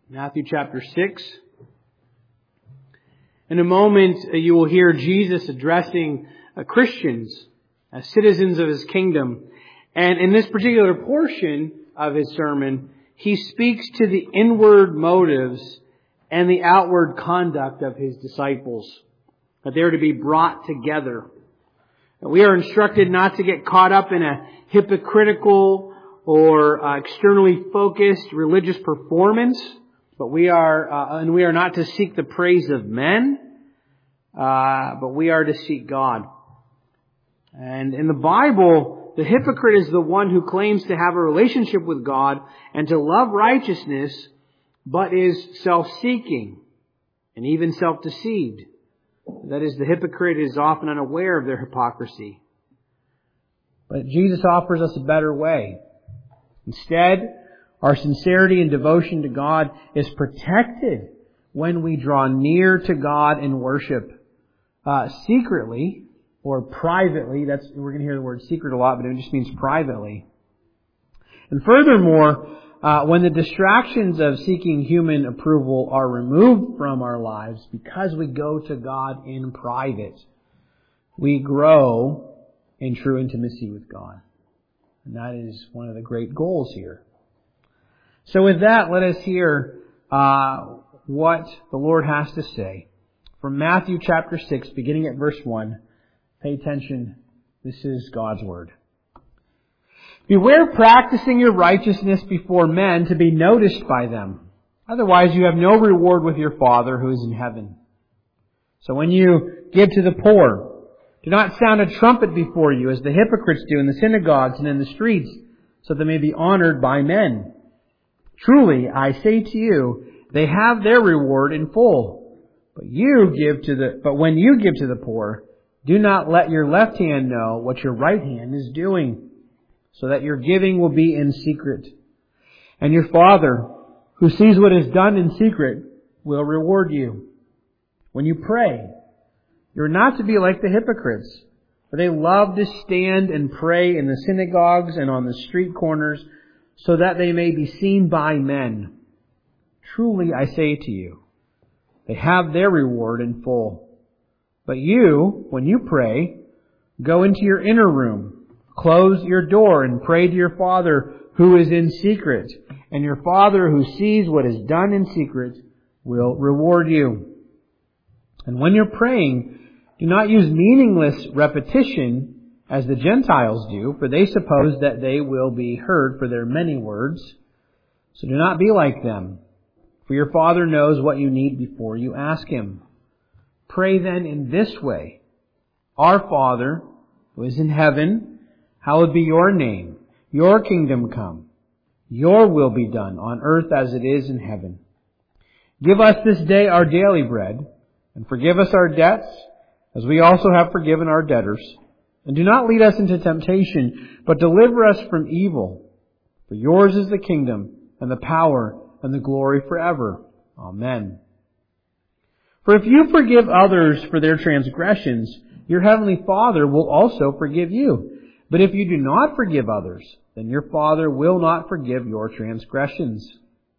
Matthew chapter 6. In a moment, you will hear Jesus addressing Christians as citizens of His kingdom. And in this particular portion of His sermon, He speaks to the inward motives and the outward conduct of His disciples, that they are to be brought together. We are instructed not to get caught up in a hypocritical or externally focused religious performance, but we are not to seek the praise of men, but we are to seek God. And in the Bible, the hypocrite is the one who claims to have a relationship with God and to love righteousness, but is self-seeking and even self-deceived. That is, the hypocrite is often unaware of their hypocrisy. But Jesus offers us a better way. Instead, our sincerity and devotion to God is protected when we draw near to God in worship. Secretly or privately. We're going to hear the word secret a lot, but it just means privately. And furthermore, when the distractions of seeking human approval are removed from our lives because we go to God in private, we grow in true intimacy with God. And that is one of the great goals here. So with that, let us hear what the Lord has to say. From Matthew chapter 6, beginning at verse 1. Pay attention. This is God's Word. Beware practicing your righteousness before men to be noticed by them. Otherwise you have no reward with your Father who is in heaven. So when you give to the poor, do not sound a trumpet before you as the hypocrites do in the synagogues and in the streets, so that they may be honored by men. Truly, I say to you, they have their reward in full. But when you give to the poor, do not let your left hand know what your right hand is doing, so that your giving will be in secret. And your Father, who sees what is done in secret, will reward you. When you pray, you are not to be like the hypocrites, for they love to stand and pray in the synagogues and on the street corners, so that they may be seen by men. Truly, I say to you, they have their reward in full. But you, when you pray, go into your inner room, close your door, and pray to your Father who is in secret. And your Father who sees what is done in secret will reward you. And when you're praying, do not use meaningless repetition as the Gentiles do, for they suppose that they will be heard for their many words. So do not be like them, for your Father knows what you need before you ask Him. Pray then in this way: Our Father, who is in heaven, hallowed be your name. Your kingdom come. Your will be done on earth as it is in heaven. Give us this day our daily bread, and forgive us our debts, as we also have forgiven our debtors. And do not lead us into temptation, but deliver us from evil. For yours is the kingdom, and the power, and the glory forever. Amen. For if you forgive others for their transgressions, your heavenly Father will also forgive you. But if you do not forgive others, then your Father will not forgive your transgressions.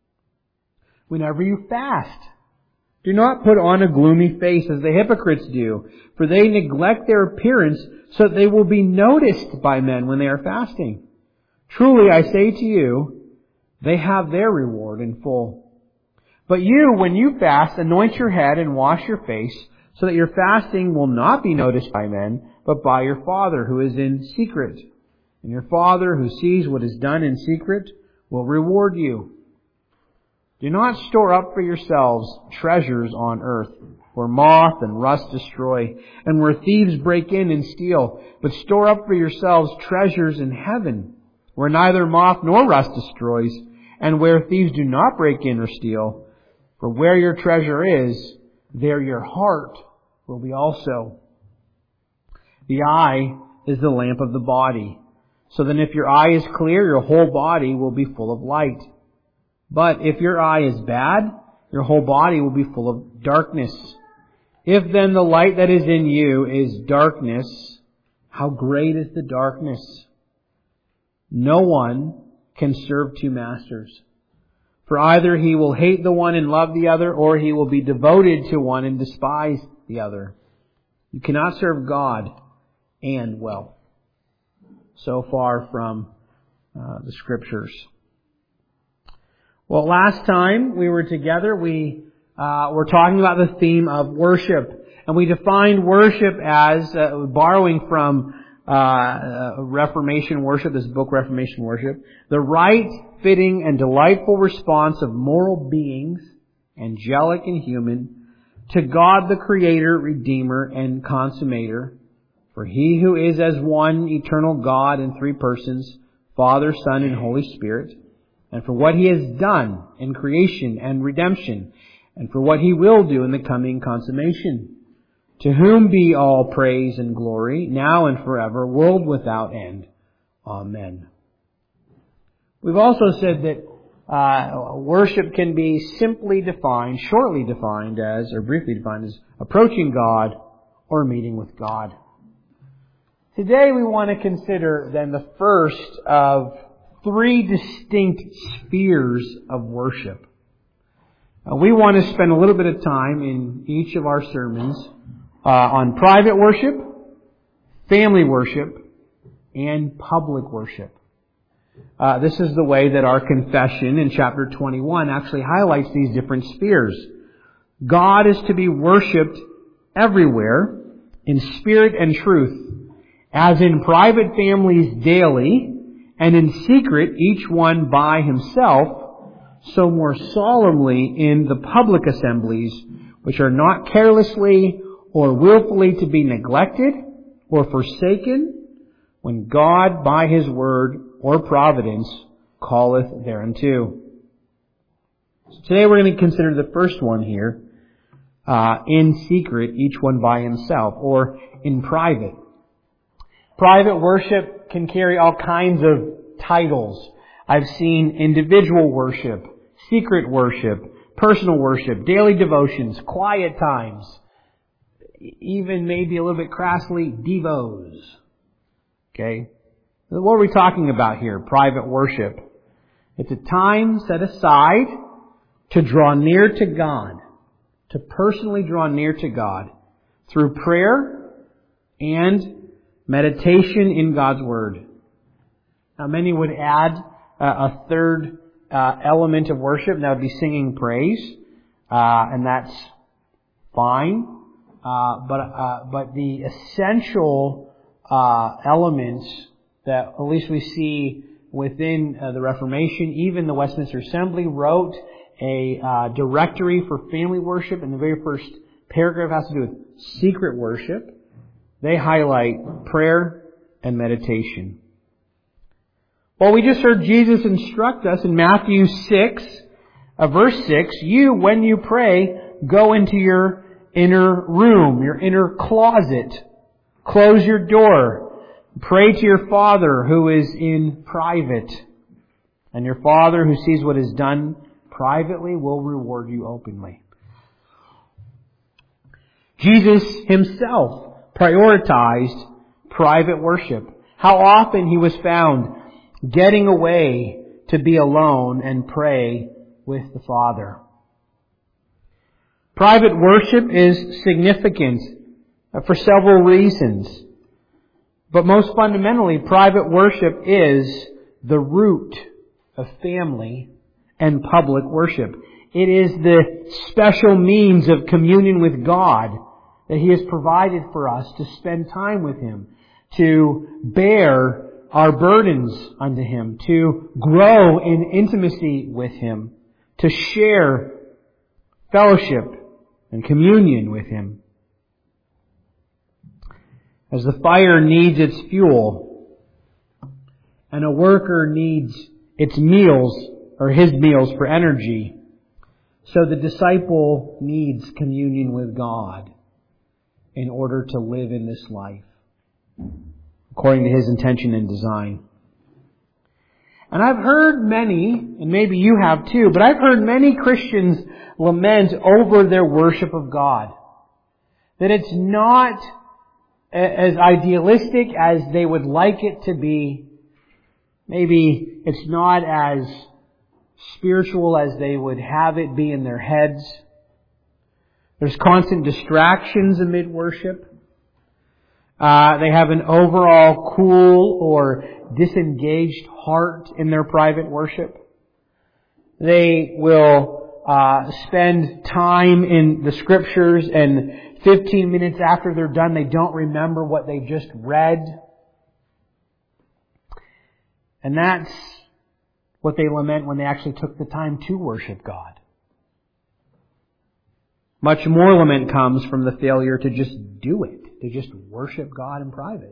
Whenever you fast, do not put on a gloomy face as the hypocrites do, for they neglect their appearance so that they will be noticed by men when they are fasting. Truly, I say to you, they have their reward in full. But you, when you fast, anoint your head and wash your face, so that your fasting will not be noticed by men, but by your Father who is in secret. And your Father who sees what is done in secret will reward you. Do not store up for yourselves treasures on earth, where moth and rust destroy, and where thieves break in and steal. But store up for yourselves treasures in heaven, where neither moth nor rust destroys, and where thieves do not break in or steal. For where your treasure is, there your heart will be also. The eye is the lamp of the body. So then if your eye is clear, your whole body will be full of light. But if your eye is bad, your whole body will be full of darkness. If then the light that is in you is darkness, how great is the darkness? No one can serve two masters. For either he will hate the one and love the other, or he will be devoted to one and despise the other. You cannot serve God and wealth. So far from the Scriptures. Well, last time we were together, we were talking about the theme of worship. And we defined worship as, borrowing from Reformation worship, this book Reformation Worship, the right, fitting, and delightful response of moral beings, angelic and human, to God the Creator, Redeemer, and Consummator. For He who is as one eternal God in three persons, Father, Son, and Holy Spirit, and for what He has done in creation and redemption, and for what He will do in the coming consummation. To whom be all praise and glory, now and forever, world without end. Amen. We've also said that worship can be simply defined, shortly defined as, or briefly defined as, approaching God or meeting with God. Today we want to consider then the first of three distinct spheres of worship. We want to spend a little bit of time in each of our sermons on private worship, family worship, and public worship. This is the way that our confession in chapter 21 actually highlights these different spheres. God is to be worshipped everywhere in spirit and truth, as in private families daily, and in secret each one by himself, so more solemnly in the public assemblies, which are not carelessly or willfully to be neglected or forsaken, when God by His word or providence calleth thereunto. So today we're going to consider the first one here, in secret, each one by himself, or in private. Private worship can carry all kinds of titles. I've seen individual worship, secret worship, personal worship, daily devotions, quiet times, even maybe a little bit crassly, devos. Okay? What are we talking about here? Private worship. It's a time set aside to draw near to God, to personally draw near to God through prayer and meditation in God's Word. Now, many would add a third element of worship, and that would be singing praise, and that's fine. But the essential elements that at least we see within the Reformation, even the Westminster Assembly wrote a directory for family worship, and the very first paragraph has to do with secret worship. They highlight prayer and meditation. Well, we just heard Jesus instruct us in Matthew 6, verse 6, you, when you pray, go into your inner room, your inner closet. Close your door. Pray to your Father who is in private. And your Father who sees what is done privately will reward you openly. Jesus Himself prioritized private worship. How often He was found getting away to be alone and pray with the Father. Private worship is significant for several reasons. But most fundamentally, private worship is the root of family and public worship. It is the special means of communion with God that He has provided for us to spend time with Him, to bear our burdens unto Him, to grow in intimacy with Him, to share fellowship and communion with Him. As the fire needs its fuel, and a worker needs its meals, or his meals for energy, so the disciple needs communion with God in order to live in this life, according to His intention and design. And I've heard many, and maybe you have too, but I've heard many Christians lament over their worship of God. That it's not as idealistic as they would like it to be. Maybe it's not as spiritual as they would have it be in their heads. There's constant distractions amid worship. They have an overall cool or disengaged heart in their private worship. They will spend time in the Scriptures, and 15 minutes after they're done, they don't remember what they just read. And that's what they lament when they actually took the time to worship God. Much more lament comes from the failure to just do it, to just worship God in private.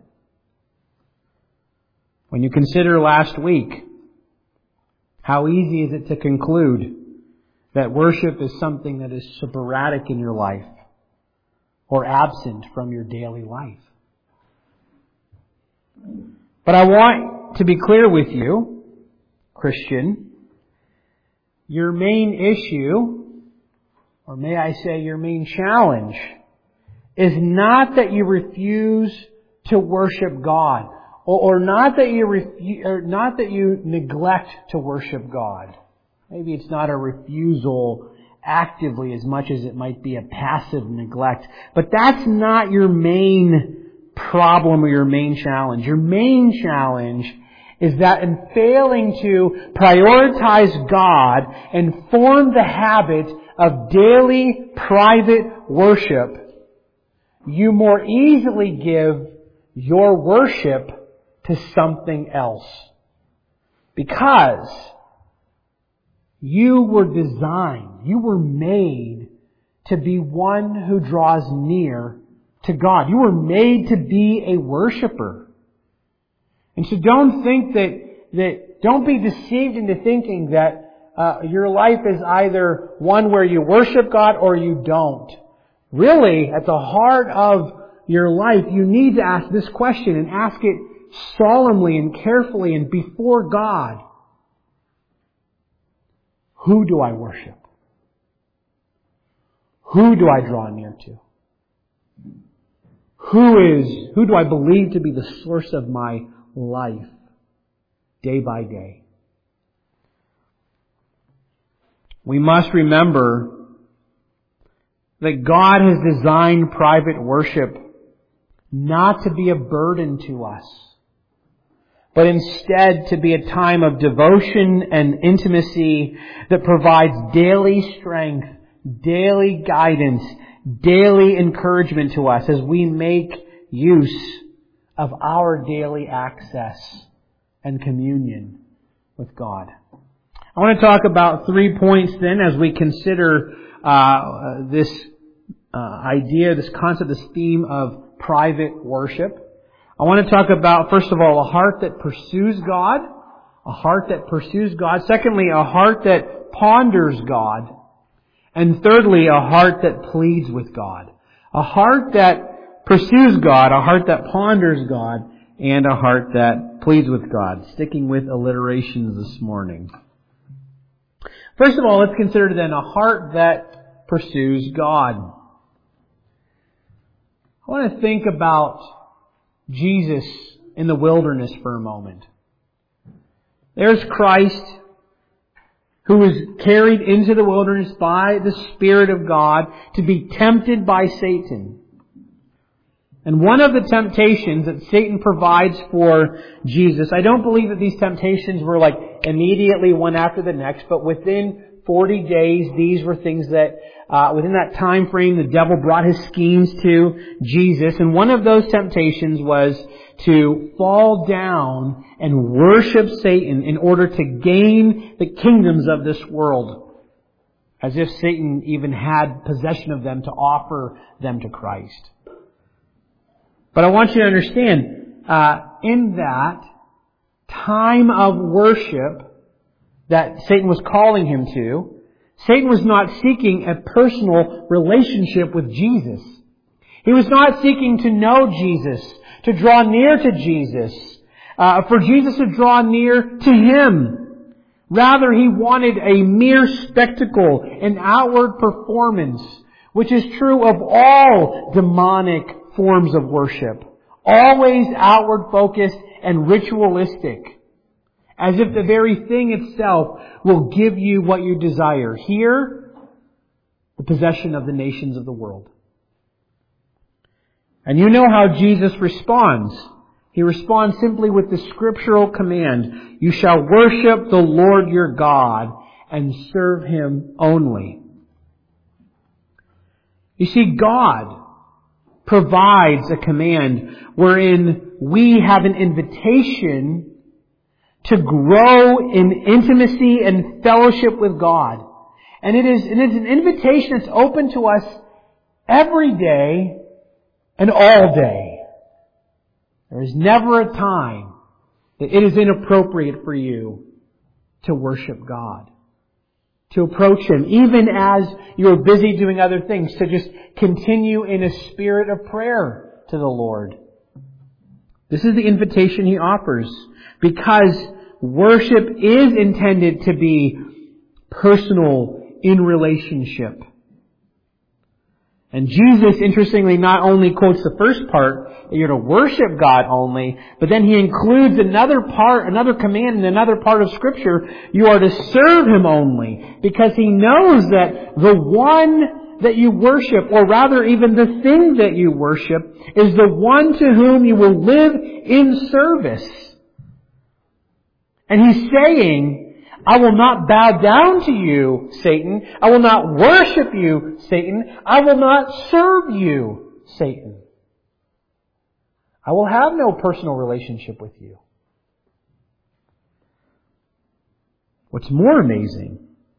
When you consider last week, how easy is it to conclude that worship is something that is sporadic in your life or absent from your daily life? But I want to be clear with you, Christian, your main issue, or may I say your main challenge, is not that you refuse to worship God, or not that you neglect to worship God. Maybe it's not a refusal actively as much as it might be a passive neglect. But that's not your main problem or your main challenge. Your main challenge is that in failing to prioritize God and form the habit of daily private worship, you more easily give your worship to something else. Because you were designed, you were made to be one who draws near to God. You were made to be a worshiper. And so don't think don't be deceived into thinking that your life is either one where you worship God or you don't. Really, at the heart of your life, you need to ask this question and ask it solemnly and carefully and before God. Who do I worship? Who do I draw near to? Who do I believe to be the source of my life day by day? We must remember that God has designed private worship not to be a burden to us, but instead to be a time of devotion and intimacy that provides daily strength, daily guidance, daily encouragement to us as we make use of our daily access and communion with God. I want to talk about 3 points then as we consider this idea, this concept, this theme of private worship. I want to talk about, first of all, a heart that pursues God. A heart that pursues God. Secondly, a heart that ponders God. And thirdly, a heart that pleads with God. A heart that pursues God, a heart that ponders God, and a heart that pleads with God. Sticking with alliterations this morning. First of all, let's consider then a heart that pursues God. I want to think about Jesus in the wilderness for a moment. There's Christ who is carried into the wilderness by the Spirit of God to be tempted by Satan. And one of the temptations that Satan provides for Jesus, I don't believe that these temptations were like immediately one after the next, but within 40 days, these were things that within that time frame, the devil brought his schemes to Jesus. And one of those temptations was to fall down and worship Satan in order to gain the kingdoms of this world. As if Satan even had possession of them to offer them to Christ. But I want you to understand, in that time of worship that Satan was calling him to, Satan was not seeking a personal relationship with Jesus. He was not seeking to know Jesus, to draw near to Jesus, for Jesus to draw near to him. Rather, he wanted a mere spectacle, an outward performance, which is true of all demonic forms of worship. Always outward focused and ritualistic. As if the very thing itself will give you what you desire. Here, the possession of the nations of the world. And you know how Jesus responds. He responds simply with the scriptural command, you shall worship the Lord your God and serve Him only. You see, God provides a command wherein we have an invitation to grow in intimacy and fellowship with God. And it is an invitation that's open to us every day and all day. There is never a time that it is inappropriate for you to worship God, to approach Him, even as you're busy doing other things, to just continue in a spirit of prayer to the Lord. This is the invitation He offers, because worship is intended to be personal, in relationship. And Jesus, interestingly, not only quotes the first part, that you're to worship God only, but then He includes another command in another part of Scripture, you are to serve Him only, because He knows that the one that you worship, or rather even the thing that you worship, is the one to whom you will live in service. And He's saying, I will not bow down to you, Satan. I will not worship you, Satan. I will not serve you, Satan. I will have no personal relationship with you. What's more amazing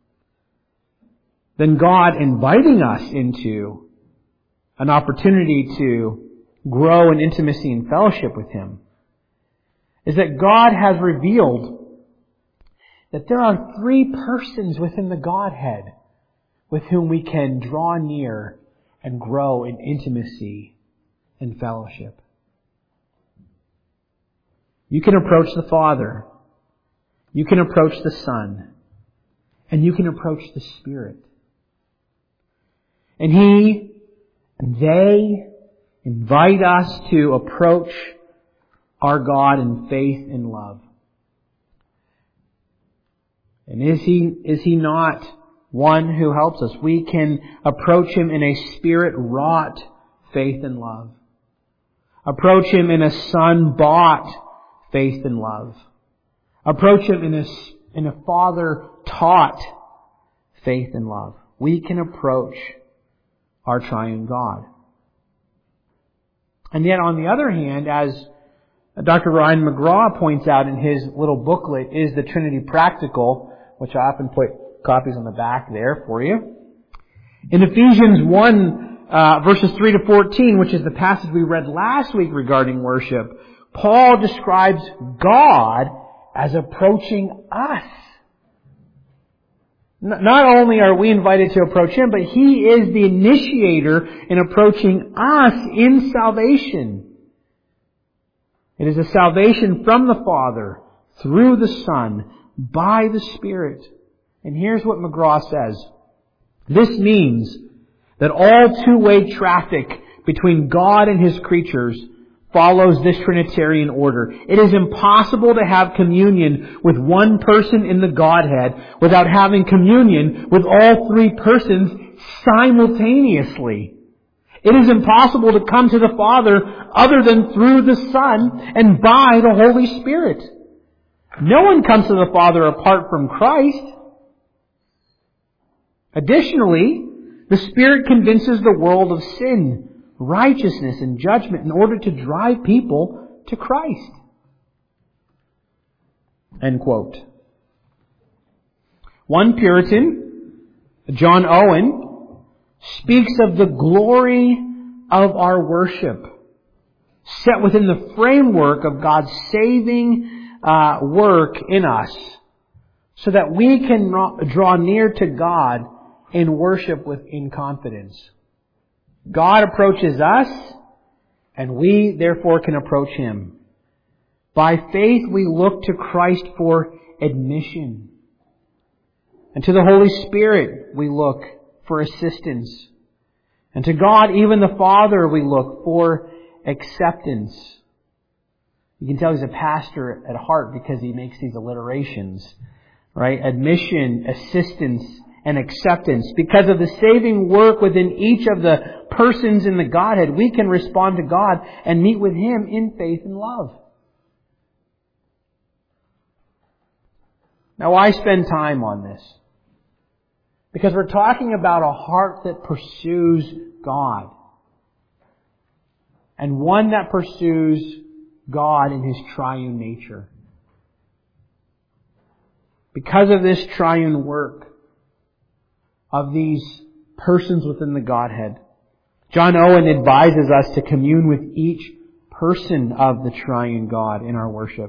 than God inviting us into an opportunity to grow in intimacy and fellowship with Him is that God has revealed that there are three persons within the Godhead with whom we can draw near and grow in intimacy and fellowship. You can approach the Father, you can approach the Son, and you can approach the Spirit. And He and they invite us to approach our God in faith and love. And is He not one who helps us? We can approach Him in a Spirit-wrought faith and love. Approach Him in a Son-bought faith and love. Approach Him in a Father-taught faith and love. We can approach our triune God. And yet, on the other hand, as Dr. Ryan McGraw points out in his little booklet, Is the Trinity Practical?, which I often put copies on the back there for you. In Ephesians 1, verses 3 to 14, which is the passage we read last week regarding worship, Paul describes God as approaching us. Not only are we invited to approach Him, but He is the initiator in approaching us in salvation. It is a salvation from the Father, through the Son, by the Spirit. And here's what McGraw says. This means that all two-way traffic between God and His creatures follows this Trinitarian order. It is impossible to have communion with one person in the Godhead without having communion with all three persons simultaneously. It is impossible to come to the Father other than through the Son and by the Holy Spirit. No one comes to the Father apart from Christ. Additionally, the Spirit convinces the world of sin, righteousness, and judgment in order to drive people to Christ. End quote. One Puritan, John Owen, speaks of the glory of our worship set within the framework of God's saving work in us, so that we can draw near to God in worship in confidence. God approaches us, and we therefore can approach Him. By faith we look to Christ for admission. And to the Holy Spirit we look for assistance. And to God, even the Father, we look for acceptance. You can tell he's a pastor at heart because he makes these alliterations, right? Admission, assistance, and acceptance. Because of the saving work within each of the persons in the Godhead, we can respond to God and meet with Him in faith and love. Now, why spend time on this? Because we're talking about a heart that pursues God. And one that pursues God in His triune nature. Because of this triune work of these persons within the Godhead, John Owen advises us to commune with each person of the triune God in our worship.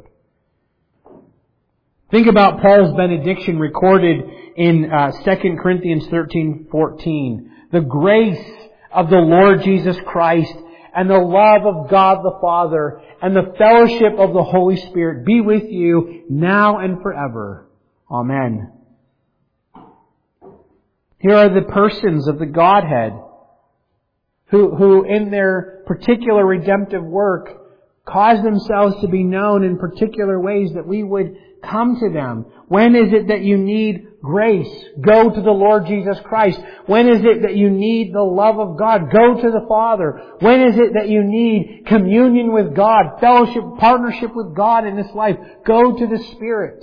Think about Paul's benediction recorded in 2 Corinthians 13:14. The grace of the Lord Jesus Christ and the love of God the Father and the fellowship of the Holy Spirit be with you now and forever. Amen. Here are the persons of the Godhead who in their particular redemptive work cause themselves to be known in particular ways that we would come to them. When is it that you need grace? Go to the Lord Jesus Christ. When is it that you need the love of God? Go to the Father. When is it that you need communion with God, fellowship, partnership with God in this life? Go to the Spirit.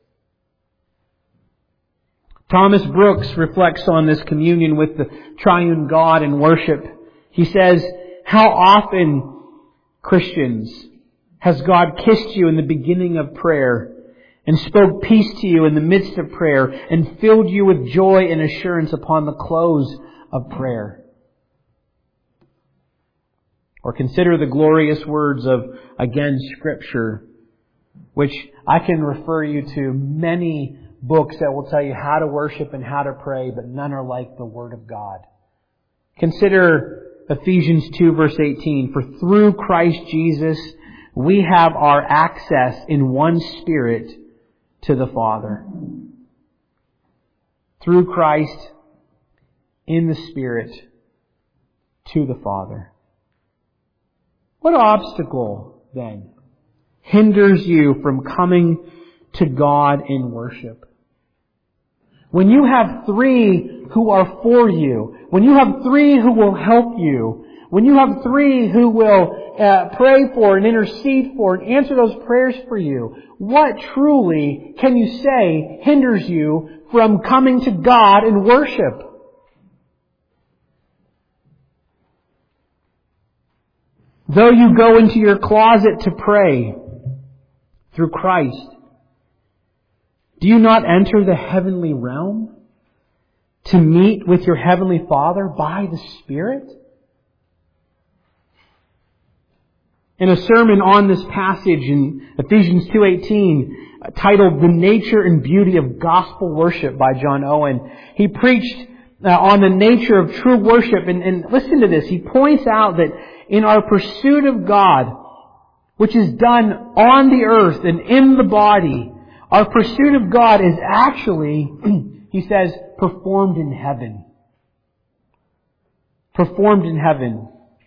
Thomas Brooks reflects on this communion with the triune God in worship. He says, how often, Christians, has God kissed you in the beginning of prayer and spoke peace to you in the midst of prayer and filled you with joy and assurance upon the close of prayer? Or consider the glorious words of, again, Scripture, which I can refer you to many books that will tell you how to worship and how to pray, but none are like the Word of God. Consider Ephesians 2 verse 18. For through Christ Jesus, we have our access in one Spirit to the Father. Through Christ, in the Spirit, to the Father. What obstacle, then, hinders you from coming to God in worship? When you have three who are for you, when you have three who will help you, when you have three who will pray for and intercede for and answer those prayers for you, what truly can you say hinders you from coming to God in worship? Though you go into your closet to pray through Christ, do you not enter the heavenly realm to meet with your heavenly Father by the Spirit? In a sermon on this passage in Ephesians 2:18, titled The Nature and Beauty of Gospel Worship by John Owen, he preached on the nature of true worship. And listen to this. He points out that in our pursuit of God, which is done on the earth and in the body, our pursuit of God is actually, he says, performed in heaven. Performed in heaven.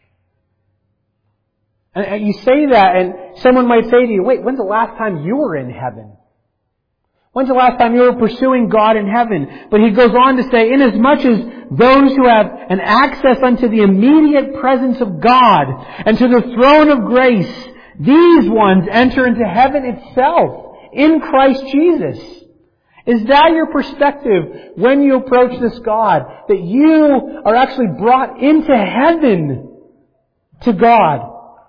And you say that and someone might say to you, wait, when's the last time you were in heaven? When's the last time you were pursuing God in heaven? But he goes on to say, inasmuch as those who have an access unto the immediate presence of God and to the throne of grace, these ones enter into heaven itself in Christ Jesus. Is that your perspective when you approach this God? That you are actually brought into heaven to God?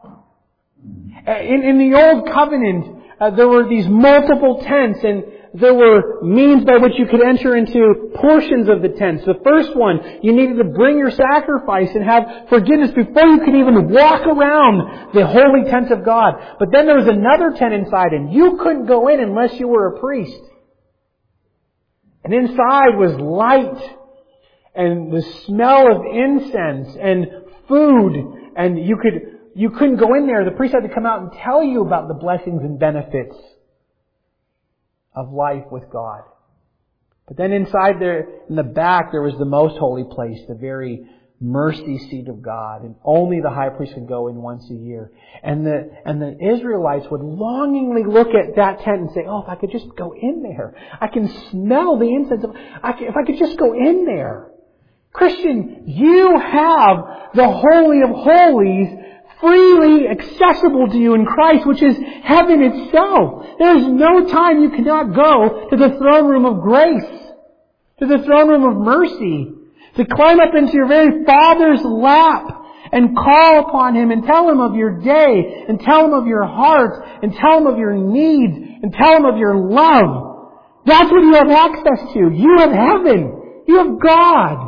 In the Old Covenant, there were these multiple tents, and there were means by which you could enter into portions of the tents. The first one, you needed to bring your sacrifice and have forgiveness before you could even walk around the holy tent of God. But then there was another tent inside, and you couldn't go in unless you were a priest. And inside was light and the smell of incense and food, and you couldn't go in there. The priest had to come out and tell you about the blessings and benefits of life with God. But then inside there, in the back, there was the most holy place, the very mercy seat of God, and only the high priest could go in once a year. And the Israelites would longingly look at that tent and say, oh, if I could just go in there. I can smell the incense. If I could just go in there. Christian, you have the Holy of Holies freely accessible to you in Christ, which is heaven itself. There is no time you cannot go to the throne room of grace, to the throne room of mercy, to climb up into your very Father's lap and call upon Him and tell Him of your day, and tell Him of your heart, and tell Him of your needs, and tell Him of your love. That's what you have access to. You have heaven. You have God.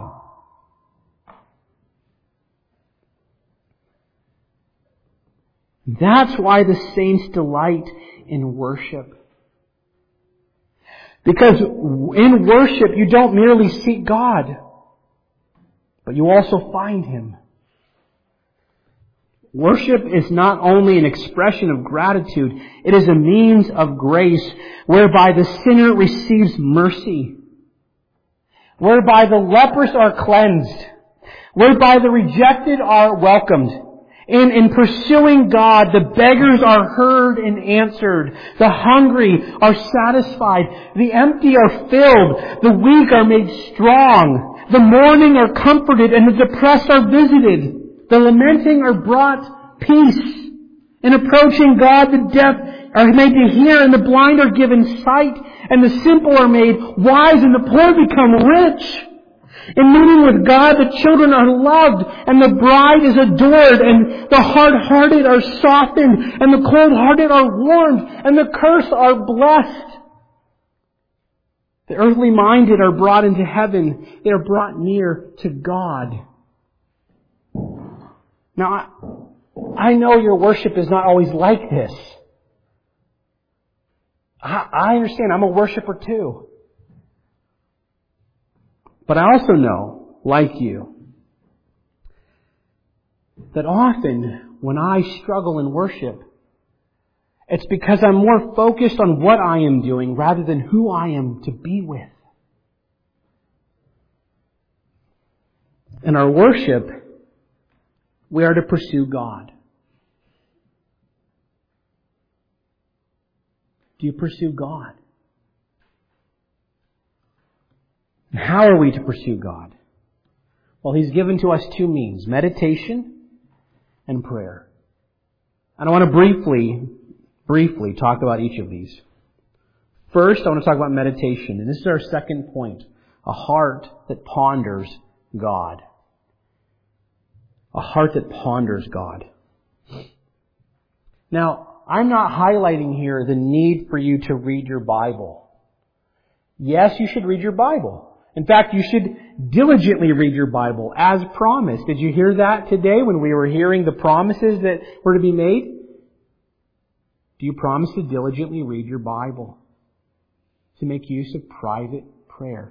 That's why the saints delight in worship. Because in worship you don't merely seek God, but you also find Him. Worship is not only an expression of gratitude, it is a means of grace whereby the sinner receives mercy, whereby the lepers are cleansed, whereby the rejected are welcomed. In pursuing God, the beggars are heard and answered. The hungry are satisfied. The empty are filled. The weak are made strong. The mourning are comforted, and the depressed are visited. The lamenting are brought peace. In approaching God, the deaf are made to hear, and the blind are given sight, and the simple are made wise, and the poor become rich. In meeting with God, the children are loved, and the bride is adored, and the hard-hearted are softened, and the cold-hearted are warmed, and the cursed are blessed. The earthly minded are brought into heaven. They are brought near to God. Now, I know your worship is not always like this. I understand. I'm a worshiper too. But I also know, like you, that often when I struggle in worship, it's because I'm more focused on what I am doing rather than who I am to be with. In our worship, we are to pursue God. Do you pursue God? And how are we to pursue God? Well, He's given to us two means, meditation and prayer. And I want to briefly talk about each of these. First, I want to talk about meditation. And this is our second point, a heart that ponders God. A heart that ponders God. Now, I'm not highlighting here the need for you to read your Bible. Yes, you should read your Bible. In fact, you should diligently read your Bible as promised. Did you hear that today when we were hearing the promises that were to be made? Do you promise to diligently read your Bible? To make use of private prayer?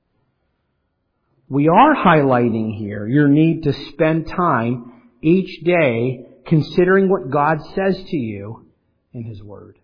We are highlighting here your need to spend time each day considering what God says to you in His Word.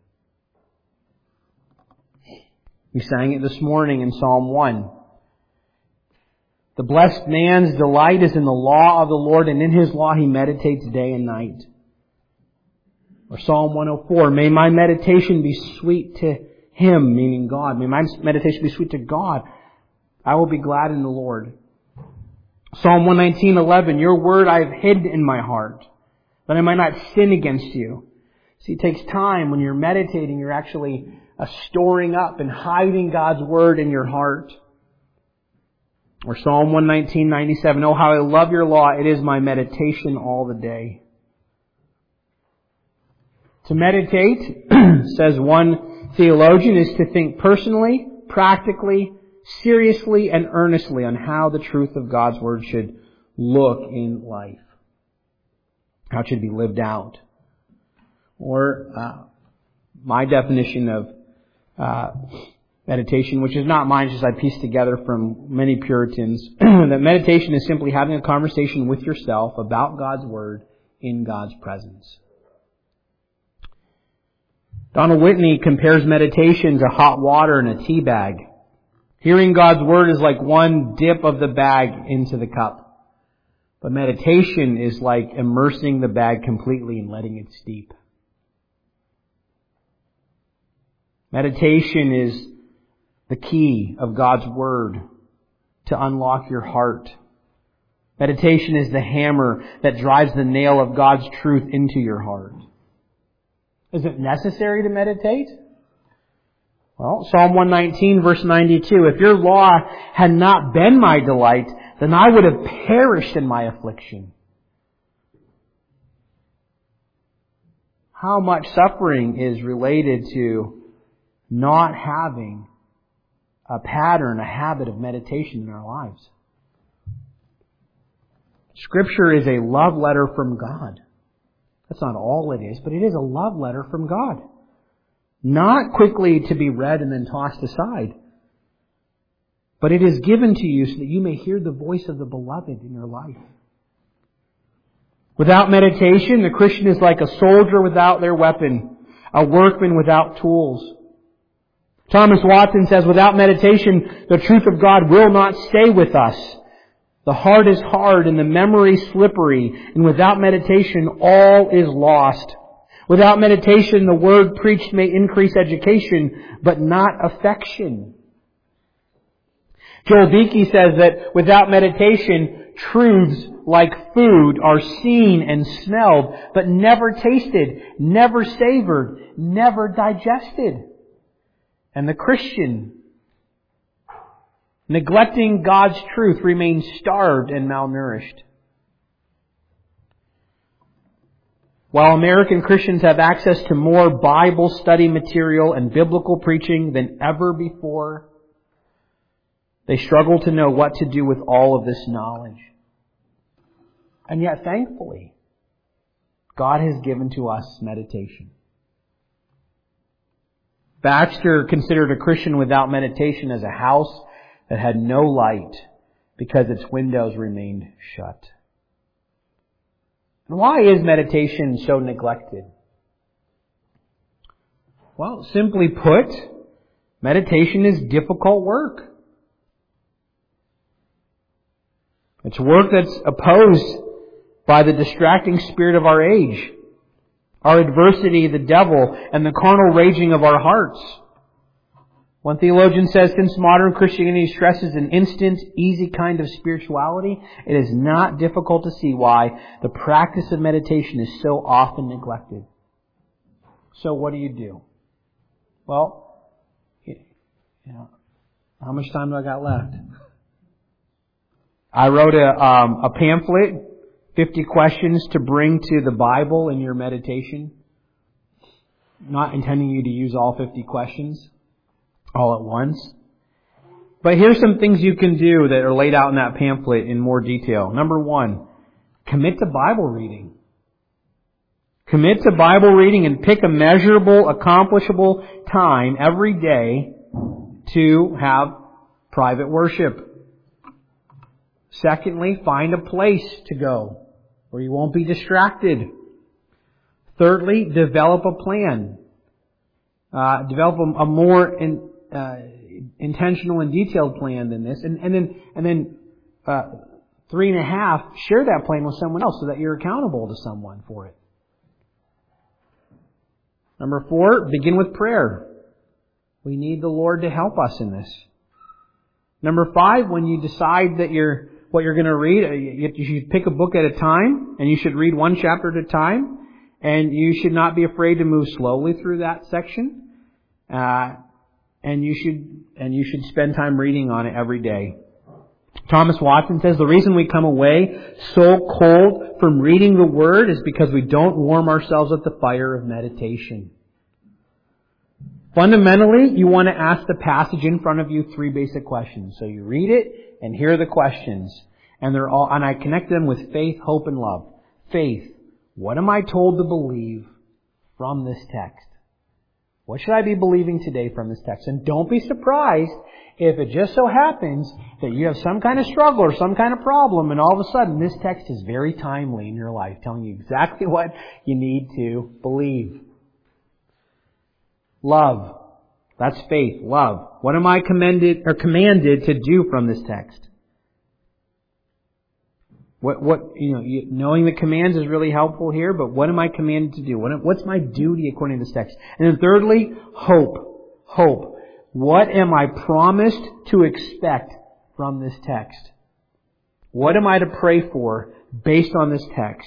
We sang it this morning in Psalm 1. The blessed man's delight is in the law of the Lord, and in His law he meditates day and night. Or Psalm 104, may my meditation be sweet to Him, meaning God. May my meditation be sweet to God. I will be glad in the Lord. Psalm 119:11, your word I have hidden in my heart, that I might not sin against you. See, it takes time. When you're meditating, you're actually storing up and hiding God's word in your heart. Or Psalm 119:97, oh, how I love your law. It is my meditation all the day. To meditate, says one theologian, is to think personally, practically, seriously, and earnestly on how the truth of God's Word should look in life. How it should be lived out. Or my definition of meditation, which is not mine, just I pieced together from many Puritans, that meditation is simply having a conversation with yourself about God's Word in God's presence. Donald Whitney compares meditation to hot water in a tea bag. Hearing God's Word is like one dip of the bag into the cup. But meditation is like immersing the bag completely and letting it steep. Meditation is the key of God's Word to unlock your heart. Meditation is the hammer that drives the nail of God's truth into your heart. Is it necessary to meditate? Well, Psalm 119, verse 92, if your law had not been my delight, then I would have perished in my affliction. How much suffering is related to not having a pattern, a habit of meditation in our lives? Scripture is a love letter from God. That's not all it is, but it is a love letter from God. Not quickly to be read and then tossed aside. But it is given to you so that you may hear the voice of the beloved in your life. Without meditation, the Christian is like a soldier without their weapon, a workman without tools. Thomas Watson says, without meditation, the truth of God will not stay with us. The heart is hard and the memory slippery, and without meditation, all is lost. Without meditation, the word preached may increase education, but not affection. Joel Beeke says that without meditation, truths like food are seen and smelled, but never tasted, never savored, never digested. And the Christian, neglecting God's truth, remains starved and malnourished. While American Christians have access to more Bible study material and biblical preaching than ever before, they struggle to know what to do with all of this knowledge. And yet, thankfully, God has given to us meditation. Baxter considered a Christian without meditation as a house that had no light because its windows remained shut. And why is meditation so neglected? Well, simply put, meditation is difficult work. It's work that's opposed by the distracting spirit of our age, our adversity, the devil, and the carnal raging of our hearts. One theologian says, since modern Christianity stresses an instant, easy kind of spirituality, it is not difficult to see why the practice of meditation is so often neglected. So what do you do? Well, how much time do I got left? I wrote a pamphlet, 50 questions to bring to the Bible in your meditation. Not intending you to use all 50 questions all at once. But here's some things you can do that are laid out in that pamphlet in more detail. Number 1, commit to Bible reading. Commit to Bible reading and pick a measurable, accomplishable time every day to have private worship. Secondly, find a place to go where you won't be distracted. Thirdly, develop a plan. Develop a more intentional and detailed plan than this. And then 3.5, share that plan with someone else so that you're accountable to someone for it. Number 4, begin with prayer. We need the Lord to help us in this. Number 5, when you decide that what you're going to read, you should pick a book at a time, and you should read one chapter at a time, and you should not be afraid to move slowly through that section. And you should spend time reading on it every day. Thomas Watson says the reason we come away so cold from reading the Word is because we don't warm ourselves at the fire of meditation. Fundamentally, you want to ask the passage in front of you 3 basic questions. So you read it, and here are the questions. And I connect them with faith, hope, and love. Faith. What am I told to believe from this text? What should I be believing today from this text? And don't be surprised if it just so happens that you have some kind of struggle or some kind of problem, and all of a sudden this text is very timely in your life, telling you exactly what you need to believe. Love. That's faith. Love. What am I commanded to do from this text? Knowing the commands is really helpful here, but what am I commanded to do? What's my duty according to this text? And then thirdly, hope. Hope. What am I promised to expect from this text? What am I to pray for based on this text?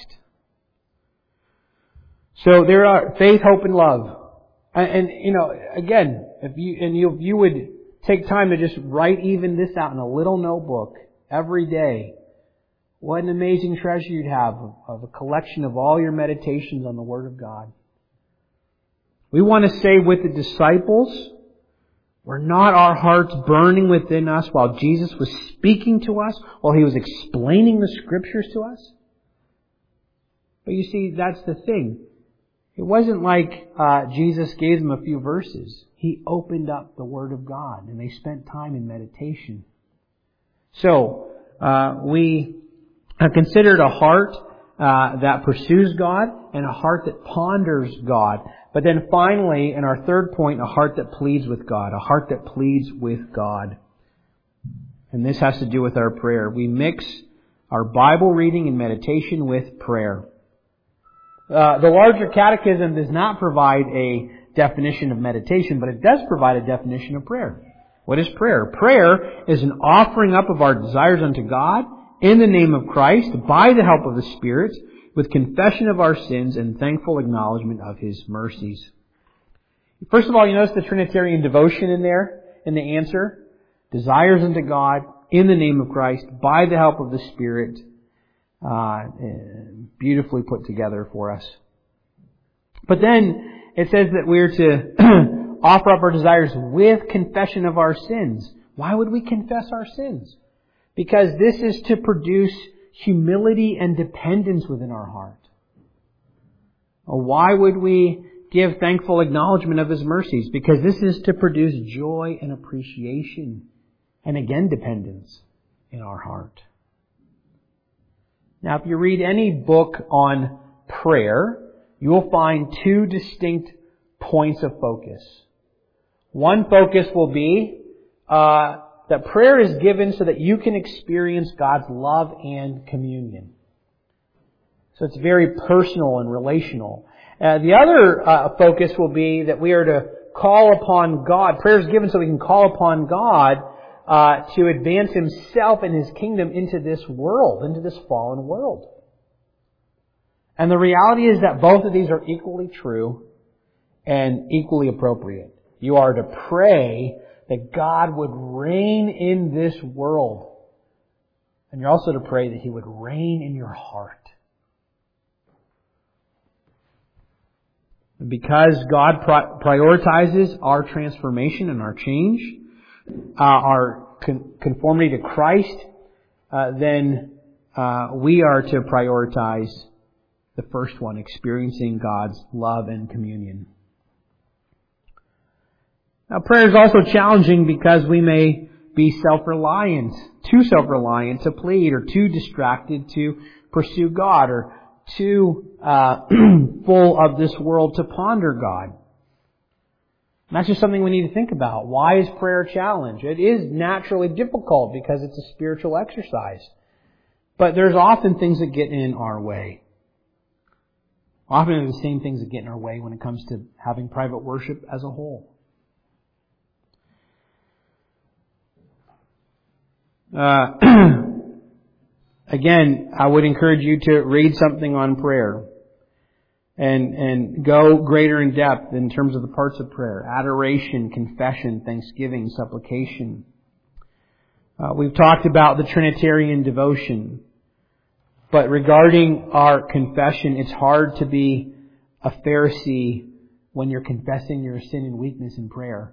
So there are faith, hope, and love. And again, if you would take time to just write even this out in a little notebook every day, what an amazing treasure you'd have of a collection of all your meditations on the Word of God. We want to say with the disciples, were not our hearts burning within us while Jesus was speaking to us, while He was explaining the Scriptures to us? But you see, that's the thing. It wasn't like Jesus gave them a few verses. He opened up the Word of God, and they spent time in meditation. So, we have considered a heart that pursues God and a heart that ponders God. But then finally, in our third point, a heart that pleads with God. A heart that pleads with God. And this has to do with our prayer. We mix our Bible reading and meditation with prayer. The larger catechism does not provide a definition of meditation, but it does provide a definition of prayer. What is prayer? Prayer is an offering up of our desires unto God in the name of Christ, by the help of the Spirit, with confession of our sins and thankful acknowledgement of His mercies. First of all, you notice the Trinitarian devotion in there, in the answer. Desires unto God, in the name of Christ, by the help of the Spirit. Beautifully put together for us. But then it says that we're to offer up our desires with confession of our sins. Why would we confess our sins? Because this is to produce humility and dependence within our heart. Why would we give thankful acknowledgement of His mercies? Because this is to produce joy and appreciation and again dependence in our heart. Now, if you read any book on prayer, you will find two distinct points of focus. One focus will be that prayer is given so that you can experience God's love and communion. So it's very personal and relational. The other focus will be that we are to call upon God. Prayer is given so we can call upon God to advance Himself and His kingdom into this world, into this fallen world. And the reality is that both of these are equally true and equally appropriate. You are to pray that God would reign in this world. And you're also to pray that He would reign in your heart. And because God prioritizes our transformation and our change, our conformity to Christ, then we are to prioritize the first one, experiencing God's love and communion. Now, prayer is also challenging because we may be too self-reliant to plead, or too distracted to pursue God, or too full of this world to ponder God. And that's just something we need to think about. Why is prayer a challenge? It is naturally difficult because it's a spiritual exercise. But there's often things that get in our way. Often they're the same things that get in our way when it comes to having private worship as a whole. Again, I would encourage you to read something on prayer and go greater in depth in terms of the parts of prayer: adoration, confession, thanksgiving, supplication. We've talked about the Trinitarian devotion, but regarding our confession, it's hard to be a Pharisee when you're confessing your sin and weakness in prayer.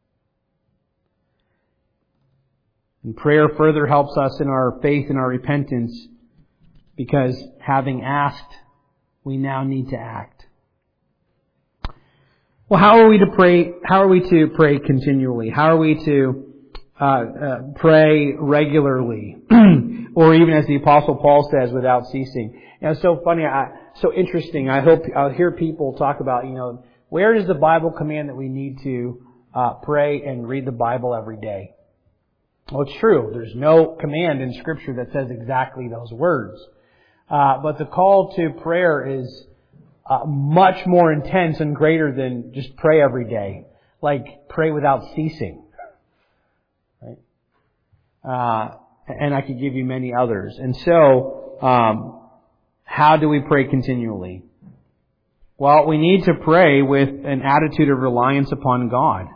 And prayer further helps us in our faith and our repentance, because having asked, we now need to act. Well, how are we to pray? How are we to pray continually? How are we to pray regularly? Or even as the Apostle Paul says, without ceasing. It's so funny, so interesting. I'll hear people talk about, where does the Bible command that we need to pray and read the Bible every day? Well, it's true. There's no command in Scripture that says exactly those words. But the call to prayer is much more intense and greater than just pray every day. Like pray without ceasing. Right? And I could give you many others. And so, how do we pray continually? Well, we need to pray with an attitude of reliance upon God.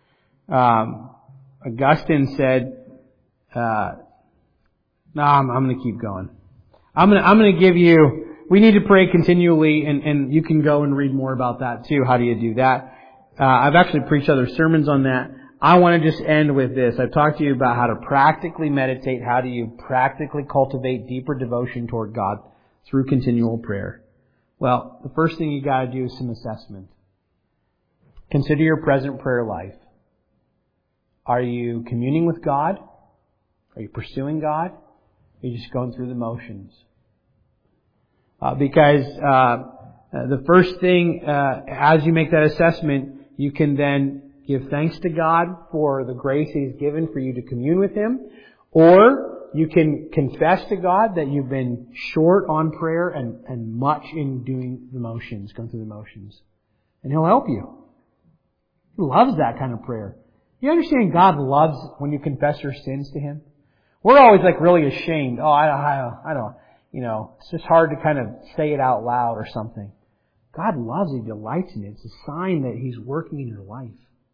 Augustine said, I'm going to keep going. I'm going to give you, we need to pray continually, and you can go and read more about that too. How do you do that? I've actually preached other sermons on that. I want to just end with this. I've talked to you about how to practically meditate. How do you practically cultivate deeper devotion toward God through continual prayer? Well, the first thing you got to do is some assessment. Consider your present prayer life. Are you communing with God? Are you pursuing God? Are you just going through the motions? Because the first thing, as you make that assessment, you can then give thanks to God for the grace He's given for you to commune with Him. Or you can confess to God that you've been short on prayer and much in doing the motions, going through the motions. And He'll help you. He loves that kind of prayer. You understand God loves when you confess your sins to Him? We're always like really ashamed. Oh, I don't, it's just hard to kind of say it out loud or something. God loves it. He delights in it. It's a sign that He's working in your life.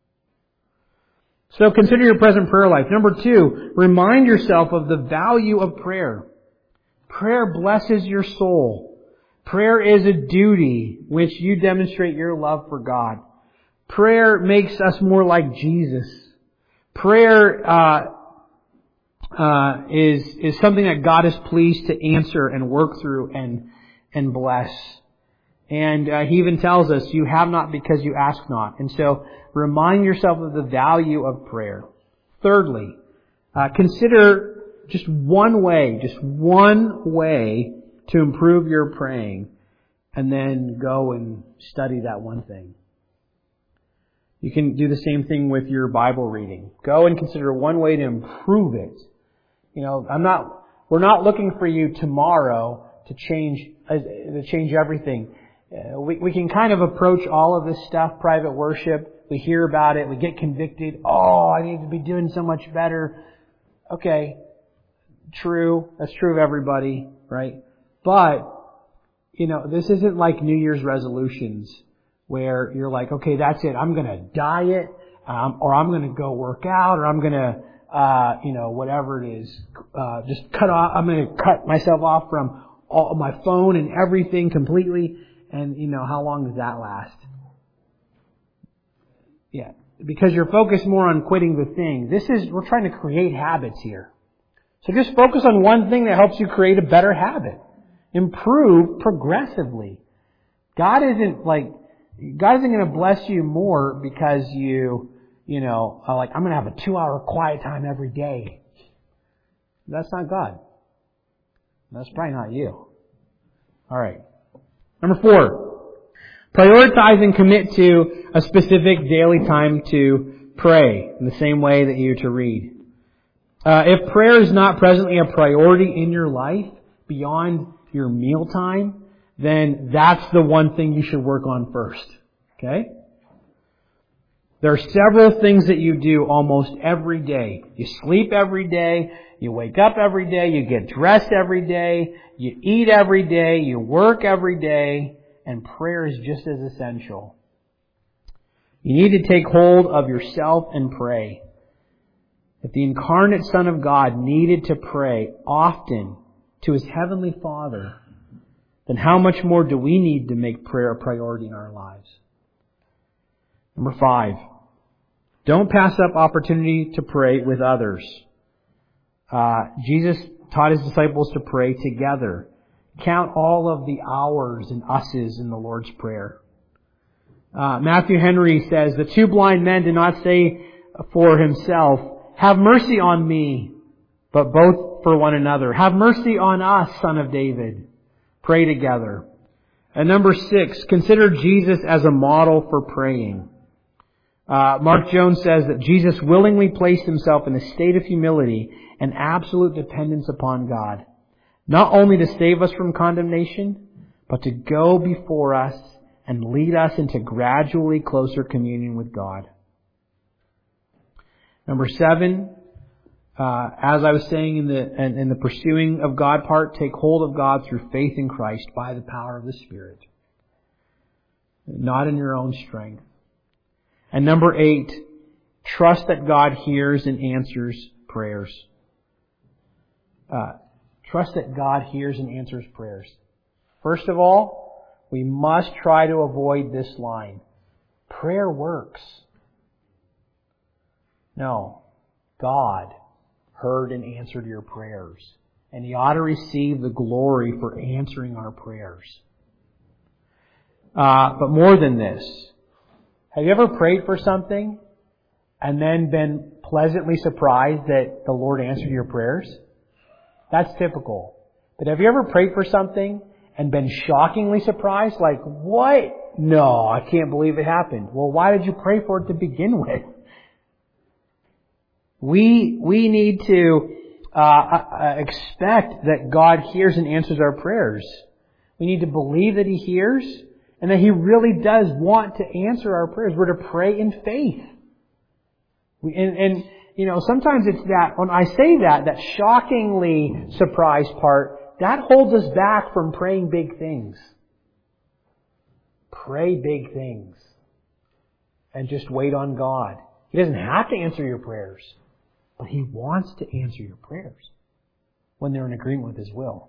So consider your present prayer life. Number 2, remind yourself of the value of prayer. Prayer blesses your soul. Prayer is a duty which you demonstrate your love for God. Prayer makes us more like Jesus. Prayer is something that God is pleased to answer and work through and bless. And He even tells us, you have not because you ask not. And so, remind yourself of the value of prayer. Thirdly, consider just one way to improve your praying, and then go and study that one thing. You can do the same thing with your Bible reading. Go and consider one way to improve it. We're not looking for you tomorrow to change everything. We can kind of approach all of this stuff, private worship. We hear about it. We get convicted. Oh, I need to be doing so much better. Okay. True. That's true of everybody, right? But, this isn't like New Year's resolutions where you're like, okay, that's it. I'm going to diet, or I'm going to go work out, or I'm going to, whatever it is, just cut off. I'm going to cut myself off from all my phone and everything completely. And, how long does that last? Yeah. Because you're focused more on quitting the thing. We're trying to create habits here. So just focus on one thing that helps you create a better habit. Improve progressively. God isn't going to bless you more because you are like, I'm going to have a 2-hour quiet time every day. That's not God. That's probably not you. All right. Number 4, prioritize and commit to a specific daily time to pray in the same way that you're to read. If prayer is not presently a priority in your life beyond your meal time, then that's the one thing you should work on first. Okay? There are several things that you do almost every day. You sleep every day. You wake up every day. You get dressed every day. You eat every day. You work every day. And prayer is just as essential. You need to take hold of yourself and pray. If the incarnate Son of God needed to pray often to His Heavenly Father, then how much more do we need to make prayer a priority in our lives? Number 5, don't pass up opportunity to pray with others. Jesus taught His disciples to pray together. Count all of the hours and us's in the Lord's Prayer. Matthew Henry says, the 2 blind men did not say for himself, have mercy on me, but both for one another. Have mercy on us, Son of David. Pray together. And number 6, consider Jesus as a model for praying. Mark Jones says that Jesus willingly placed himself in a state of humility and absolute dependence upon God, not only to save us from condemnation, but to go before us and lead us into gradually closer communion with God. Number 7, as I was saying in the pursuing of God part, take hold of God through faith in Christ by the power of the Spirit, not in your own strength. And number 8, trust that God hears and answers prayers. Trust that God hears and answers prayers. First of all, we must try to avoid this line. Prayer works. No. God heard and answered your prayers. And He ought to receive the glory for answering our prayers. But more than this, have you ever prayed for something and then been pleasantly surprised that the Lord answered your prayers? That's typical. But have you ever prayed for something and been shockingly surprised? Like, what? No, I can't believe it happened. Well, why did you pray for it to begin with? We need to expect that God hears and answers our prayers. We need to believe that He hears and that He really does want to answer our prayers. We're to pray in faith. Sometimes it's that, when I say that shockingly surprised part, that holds us back from praying big things. Pray big things. And just wait on God. He doesn't have to answer your prayers, but He wants to answer your prayers when they're in agreement with His will.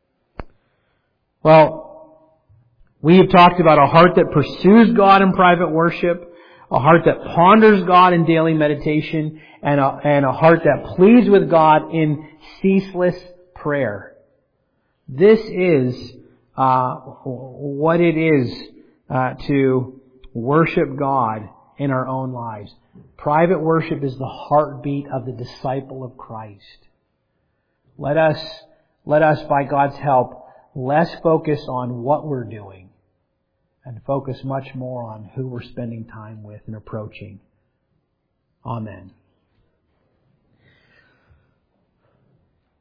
Well, we have talked about a heart that pursues God in private worship, a heart that ponders God in daily meditation, and a heart that pleads with God in ceaseless prayer. This is what it is to worship God in our own lives. Private worship is the heartbeat of the disciple of Christ. Let us, by God's help, less focus on what we're doing and focus much more on who we're spending time with and approaching. Amen.